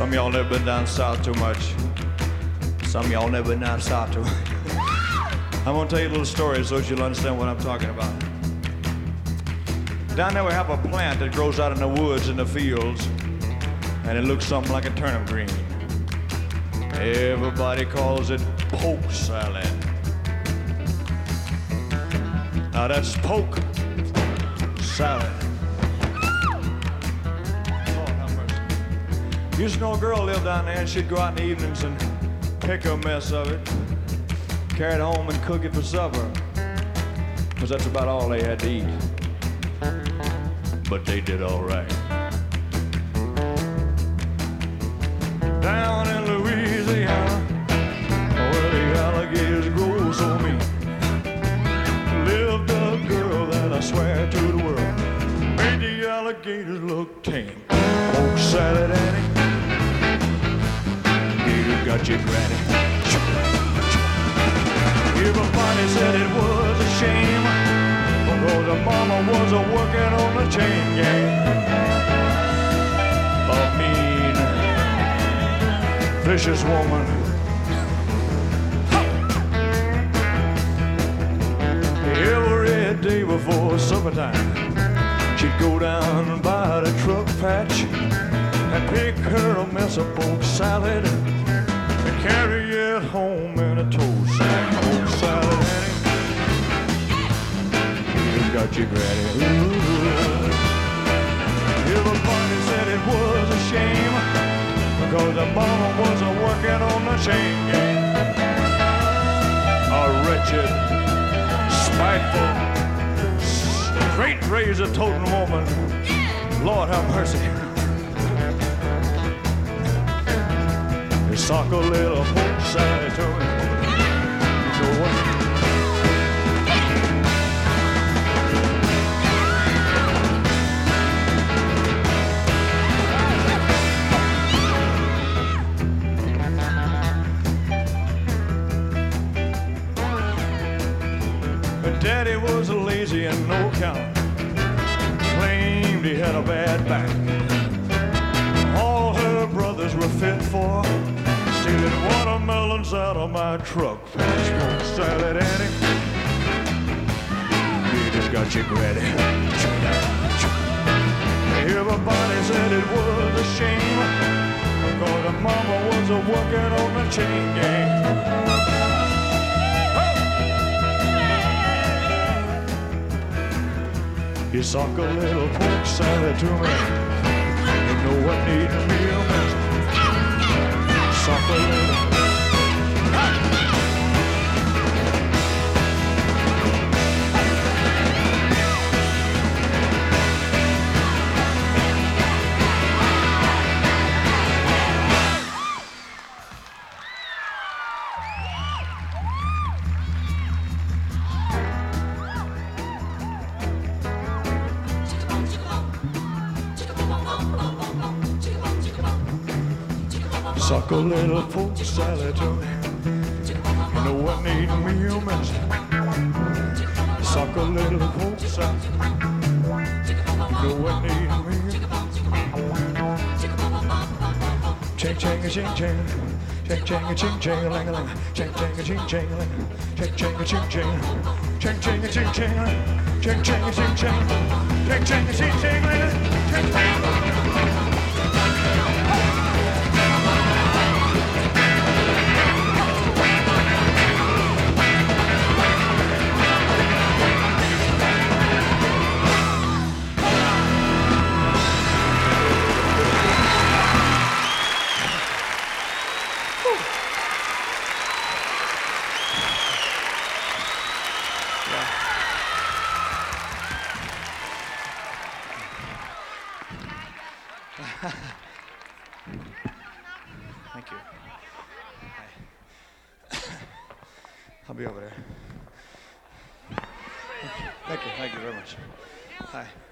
Some of y'all never been down south too much. Some of y'all never been down south too much. I'm gonna tell you a little story so you'll understand what I'm talking about. Down there we have a plant that grows out in the woods and the fields, and it looks something like a turnip green. Everybody calls it poke salad. Now that's poke salad. Lord have mercy. Used to know a girl lived down there, and she'd go out in the evenings and pick a mess of it, carry it home and cook it for supper, because that's about all they had to eat. But they did all right. Down in Louisiana, where the alligators grow so mean, lived a girl that I swear to the world made the alligators look tame. Poke salad, Annie, gator got you granny. Everybody said it was a shame, because the mama was working on the chain gang. A mean, vicious woman. Every day before supper time, she'd go down by the truck patch and pick her a mess of poke salad and carry it home in a tow sack. Poke salad, Annie, got you granny. Ooh. Everybody said it was a shame, because the mama wasn't working on the chain gang. A wretched, spiteful, straight razor toting woman. Lord have mercy. They sock a little poke salad to me. You know what? Daddy was lazy and no count, claimed he had a bad back. All her brothers were fit for stealing watermelons out of my truck. Poke salad, Annie, he just got you granny. Everybody said it was a shame, because the mama was working on the chain gang. You sock a little poke salad to me. You know what needs me a mess. Sock a little. Suck a little poke salad to me. You know what need me a mess. Suck a little poke salad. You know what need me. Ching ching a ching ching. Ching ching a ching ching a ling a ling. Ching ching a ching ching a ling. Ching ching a ching ching. Ching ching a ching ching. Ching ching a ching ching. Ching ching a ching ching ling. Ching ching. Thank you. I'll be over there. Thank you very much. Hi.